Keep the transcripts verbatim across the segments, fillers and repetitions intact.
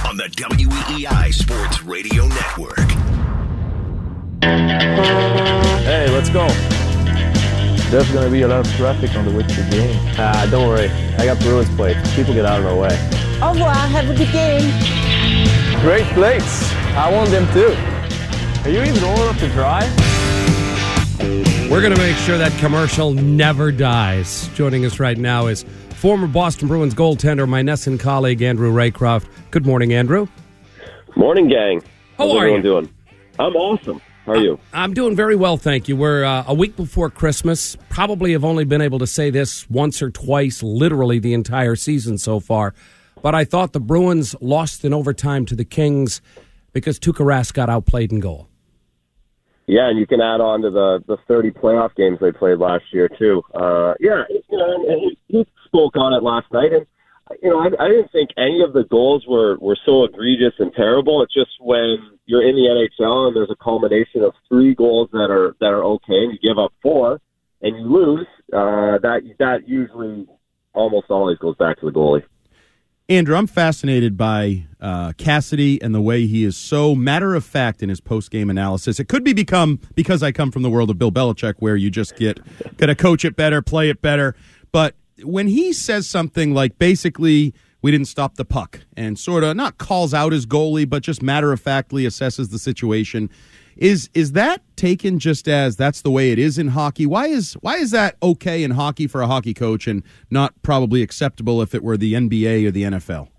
on the W E E I Sports Radio Network. Hey, let's go. There's going to be a lot of traffic on the way to the game. Ah, don't worry. I got Bruins plates. People get out of our way. Au revoir. Have a good game. Great plates. I want them too. Are you even old enough to drive? We're going to make sure that commercial never dies. Joining us right now is former Boston Bruins goaltender, my Nesson colleague, Andrew Raycroft. Good morning, Andrew. Morning, gang. How How's are everyone you? doing? I'm awesome. How are you? I'm doing very well, thank you. We're uh, a week before Christmas. Probably have only been able to say this once or twice, literally the entire season so far. But I thought the Bruins lost in overtime to the Kings because Tuukka Rask got outplayed in goal. Yeah, and you can add on to the, the thirty playoff games they played last year, too. Uh, yeah, you know, and he, he spoke on it last night, and, you know, I, I didn't think any of the goals were, were so egregious and terrible. It's just when you're in the N H L and there's a culmination of three goals that are that are okay, and you give up four, and you lose, uh, that that usually almost always goes back to the goalie. Andrew, I'm fascinated by uh, Cassidy and the way he is so matter-of-fact in his post-game analysis. It could be become because I come from the world of Bill Belichick, where you just get got to coach it better, play it better. But when he says something like basically we didn't stop the puck and sort of not calls out his goalie, but just matter-of-factly assesses the situation, is is that taken just as that's the way it is in hockey? Why is why is that okay in hockey for a hockey coach and not probably acceptable if it were the N B A or the N F L?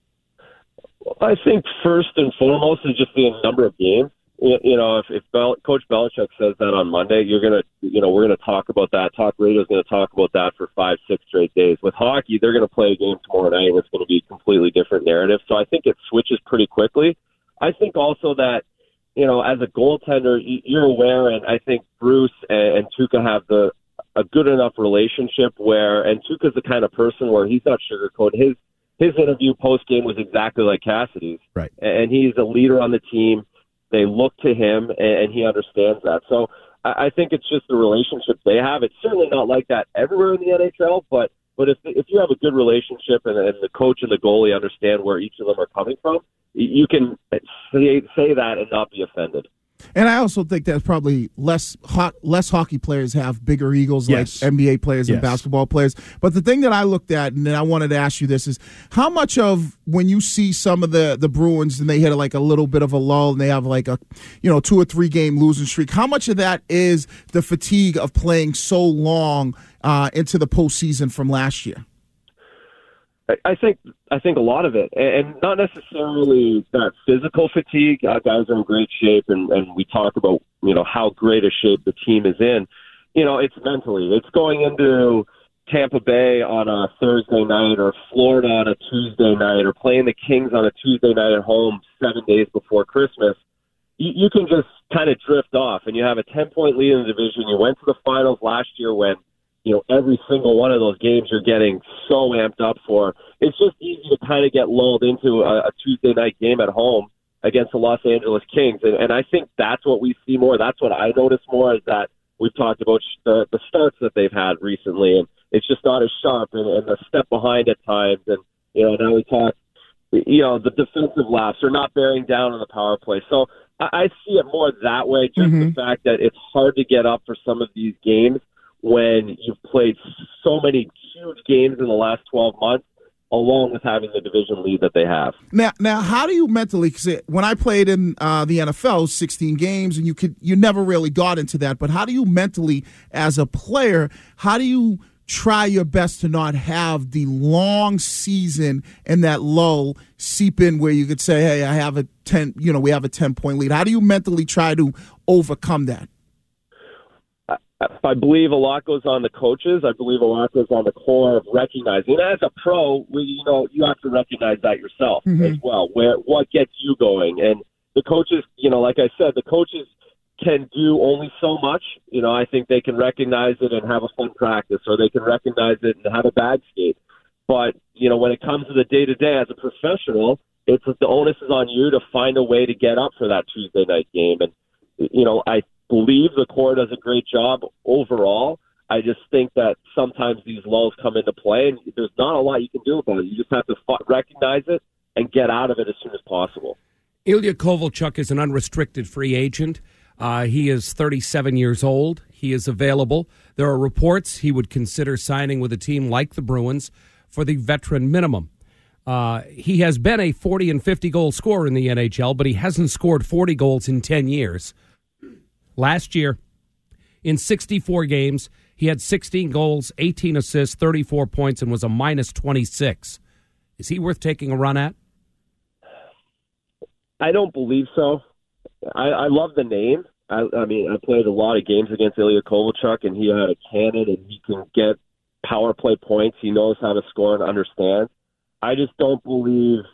I think first and foremost is just the number of games. You know, if, if Bel- Coach Belichick says that on Monday, you're gonna, you know, we're gonna talk about that. Talk radio is gonna talk about that for five, six straight days. With hockey, they're gonna play a game tomorrow night, and it's gonna be a completely different narrative. So I think it switches pretty quickly. I think also that, you know, as a goaltender, you're aware, and I think Bruce and, and Tuukka have the a good enough relationship where, and Tuukka's the kind of person where he's not sugarcoating. His his interview post game was exactly like Cassidy's, right? And he's a leader on the team. They look to him, and he understands that. So I think it's just the relationship they have. It's certainly not like that everywhere in the N H L, but but if if you have a good relationship and, and the coach and the goalie understand where each of them are coming from, you can say, say that and not be offended. And I also think that probably less ho- less hockey players have bigger egos yes. like N B A players yes. and basketball players. But the thing that I looked at, and then I wanted to ask you this, is how much of when you see some of the, the Bruins and they hit like a little bit of a lull and they have like a, you know, two or three game losing streak, how much of that is the fatigue of playing so long uh, into the postseason from last year? I think I think a lot of it, and not necessarily that physical fatigue. Uh, guys are in great shape, and, and we talk about, you know, how great a shape the team is in. You know, it's mentally. It's going into Tampa Bay on a Thursday night, or Florida on a Tuesday night, or playing the Kings on a Tuesday night at home seven days before Christmas. You, you can just kind of drift off, and you have a ten-point lead in the division. You went to the finals last year when, you know, every single one of those games you're getting so amped up for. It's just easy to kind of get lulled into a, a Tuesday night game at home against the Los Angeles Kings. And, and I think that's what we see more. That's what I notice more, is that we've talked about the, the starts that they've had recently, and it's just not as sharp, and, and the step behind at times. And, you know, now we talk, you know, the defensive laps are not bearing down on the power play. So I, I see it more that way, just mm-hmm. the fact that it's hard to get up for some of these games when you've played so many huge games in the last twelve months, along with having the division lead that they have. Now, now, how do you mentally? Because when I played in uh, the N F L, sixteen games, and you could, you never really got into that. But how do you mentally, as a player, how do you try your best to not have the long season and that lull seep in, where you could say, "Hey, I have a ten, you know, we have a ten point lead." How do you mentally try to overcome that? I believe a lot goes on the coaches. I believe a lot goes on the core of recognizing. As a pro, we, you know, you have to recognize that yourself mm-hmm. as well. Where what gets you going, and the coaches, you know, like I said, the coaches can do only so much. You know, I think they can recognize it and have a fun practice, or they can recognize it and have a bad skate. But you know, when it comes to the day to day as a professional, it's the onus is on you to find a way to get up for that Tuesday night game. And you know, I believe the core does a great job overall. I just think that sometimes these lulls come into play, and there's not a lot you can do about it. You just have to f- recognize it and get out of it as soon as possible. Ilya Kovalchuk is an unrestricted free agent. Uh, he is thirty-seven years old. He is available. There are reports he would consider signing with a team like the Bruins for the veteran minimum. Uh, he has been a forty and fifty goal scorer in the N H L, but he hasn't scored forty goals in ten years. Last year, in sixty-four games, he had sixteen goals, eighteen assists, thirty-four points, and was a minus twenty-six. Is he worth taking a run at? I don't believe so. I, I love the name. I, I mean, I played a lot of games against Ilya Kovalchuk, and he had a cannon, and he can get power play points. He knows how to score and understand. I just don't believe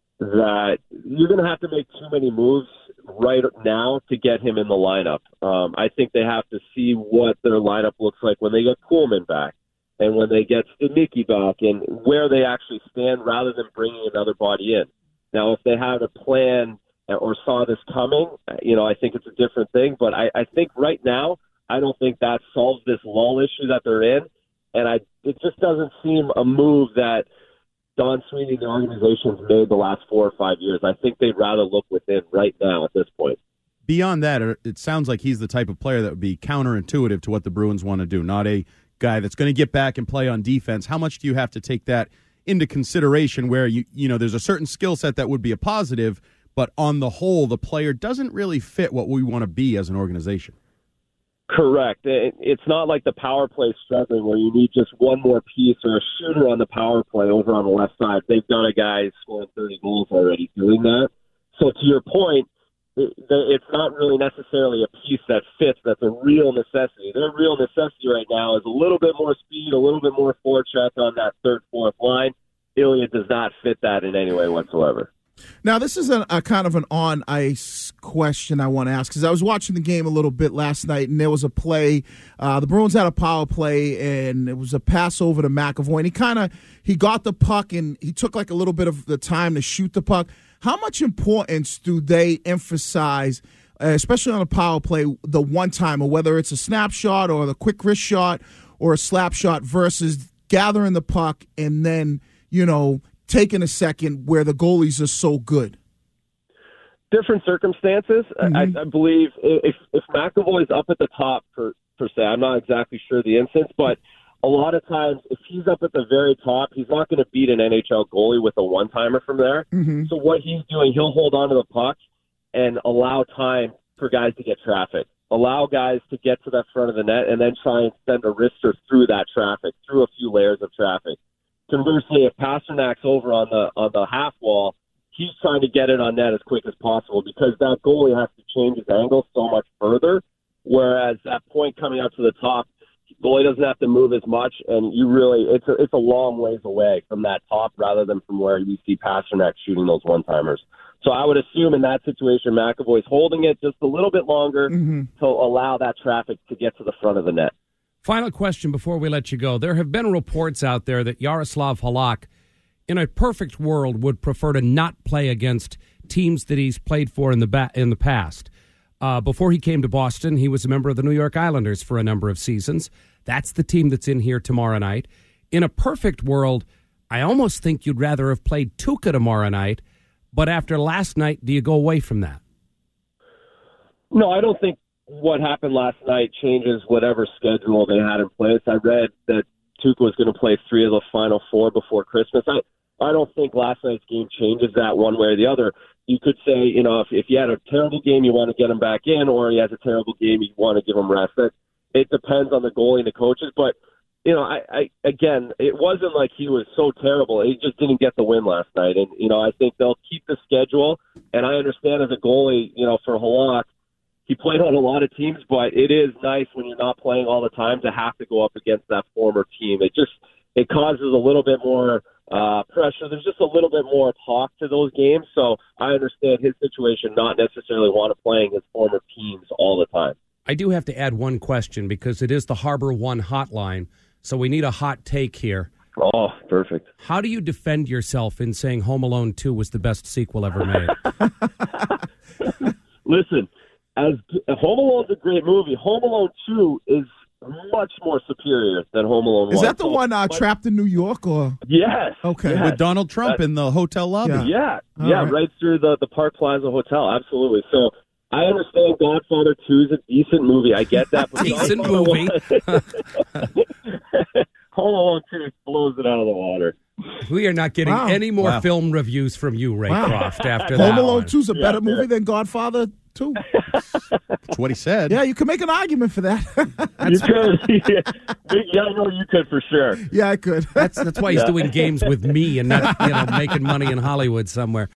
that you're going to have to make too many moves right now to get him in the lineup. Um, I think they have to see what their lineup looks like when they get Kuhlman back and when they get Studnicki back and where they actually stand rather than bringing another body in. Now, if they had a plan or saw this coming, you know, I think it's a different thing. But I, I think right now, I don't think that solves this lull issue that they're in. And I, it just doesn't seem a move that Don Sweeney, the organization's made the last four or five years. I think they'd rather look within right now at this point. Beyond that, it sounds like he's the type of player that would be counterintuitive to what the Bruins want to do, not a guy that's going to get back and play on defense. How much do you have to take that into consideration where, you you know, there's a certain skill set that would be a positive, but on the whole, the player doesn't really fit what we want to be as an organization? Correct. It's not like the power play struggling where you need just one more piece or a shooter on the power play over on the left side. They've got a guy scoring thirty goals already doing that. So to your point, it's not really necessarily a piece that fits that's a real necessity. Their real necessity right now is a little bit more speed, a little bit more forecheck on that third, fourth line. Ilya does not fit that in any way whatsoever. Now, this is a, a kind of an on-ice question I want to ask because I was watching the game a little bit last night, and there was a play. Uh, the Bruins had a power play, and it was a pass over to McAvoy, and he kind of he got the puck, and he took like a little bit of the time to shoot the puck. How much importance do they emphasize, uh, especially on a power play, the one-timer, whether it's a snapshot or the quick wrist shot or a slap shot versus gathering the puck and then, you know, taking a second where the goalies are so good? Different circumstances. Mm-hmm. I, I believe if if McAvoy's up at the top, per, per se, I'm not exactly sure the instance, but a lot of times if he's up at the very top, he's not going to beat an N H L goalie with a one-timer from there. Mm-hmm. So what he's doing, he'll hold on to the puck and allow time for guys to get traffic. Allow guys to get to that front of the net and then try and send a wrister through that traffic, through a few layers of traffic. Conversely, if Pasternak's over on the on the half wall, he's trying to get it on net as quick as possible because that goalie has to change his angle so much further. Whereas that point coming out to the top, goalie doesn't have to move as much, and you really it's a, it's a long ways away from that top rather than from where you see Pasternak shooting those one timers. So I would assume in that situation, McAvoy's holding it just a little bit longer mm-hmm. to allow that traffic to get to the front of the net. Final question before we let you go. There have been reports out there that Yaroslav Halak, in a perfect world, would prefer to not play against teams that he's played for in the ba- in the past. Uh, before he came to Boston, he was a member of the New York Islanders for a number of seasons. That's the team that's in here tomorrow night. In a perfect world, I almost think you'd rather have played Tuukka tomorrow night, but after last night, do you go away from that? No, I don't think what happened last night changes whatever schedule they had in place. I read that Tuukka was going to play three of the final four before Christmas. I, I don't think last night's game changes that one way or the other. You could say, you know, if, if you had a terrible game, you want to get him back in, or he has a terrible game, you want to give him rest. It, it depends on the goalie and the coaches. But, you know, I, I again, it wasn't like he was so terrible. He just didn't get the win last night. And, you know, I think they'll keep the schedule. And I understand as a goalie, you know, for Halak, he played on a lot of teams, but it is nice when you're not playing all the time to have to go up against that former team. It just it causes a little bit more uh, pressure. There's just a little bit more talk to those games. So I understand his situation, not necessarily want to playing his former teams all the time. I do have to add one question because it is the Harbor One hotline, so we need a hot take here. Oh, perfect. How do you defend yourself in saying Home Alone two was the best sequel ever made? Listen. As Home Alone's a great movie. Home Alone two is much more superior than Home Alone one. Is that the So, one uh, but- Trapped in New York? Or Yes. Okay. yes. With Donald Trump That- in the hotel lobby. Yeah. Yeah, All yeah, right. right through the, the Park Plaza Hotel. Absolutely. So I understand Godfather two is a decent movie. I get that. But Decent Godfather movie. one- Home Alone two blows it out of the water. We are not getting Wow. any more Wow. film reviews from you, Ray Wow. Croft, after that Home Alone one. two is a better Yeah, movie yeah. than Godfather two. That's what he said. Yeah, you can make an argument for that. You could. yeah, yeah, I know you could for sure. yeah, I could. That's, that's why he's doing games with me and not, you know, making money in Hollywood somewhere.